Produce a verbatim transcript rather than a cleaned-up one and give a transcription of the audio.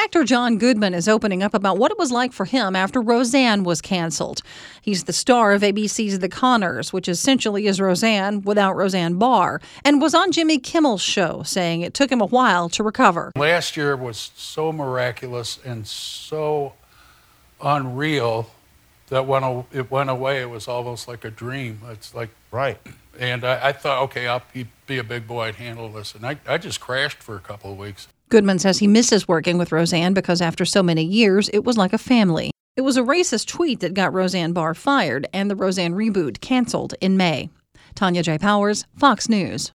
Actor John Goodman is opening up about what it was like for him after Roseanne was canceled. He's the star of A B C's The Conners, which essentially is Roseanne without Roseanne Barr, and was on Jimmy Kimmel's show, saying it took him a while to recover. Last year was so miraculous and so unreal that when it went away, it was almost like a dream. It's like, right. And I, I thought, okay, I'll be, be a big boy and handle this. And I, I just crashed for a couple of weeks. Goodman says he misses working with Roseanne because after so many years, it was like a family. It was a racist tweet that got Roseanne Barr fired and the Roseanne reboot canceled in May. Tanya J. Powers, Fox News.